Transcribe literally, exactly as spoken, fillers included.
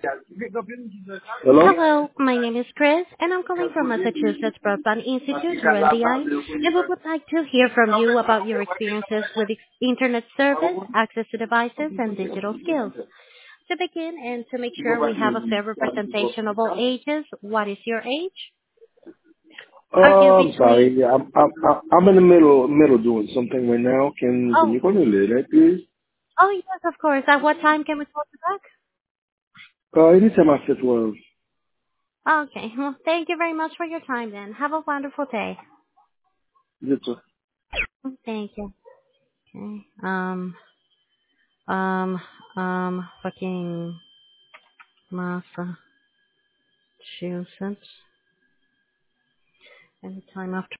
Hello? Hello, my name is Chris, and I'm calling from Massachusetts Broadband Institute, or M B I, and we would like to hear from you about your experiences with ex- Internet service, access to devices, and digital skills. To begin, and to make sure we have a fair representation of all ages, what is your age? Are you Oh, I'm between... sorry. I'm I'm I'm I'm in the middle middle doing something right now. Can can Oh, you call me later, please? oh yes, of course. At what time can we call you Uh, anytime after twelve. back? Okay, well, thank you very much for your time then. Have a wonderful day. You too. Thank you. Okay. Um, um, um, fucking Massachusetts. Anytime after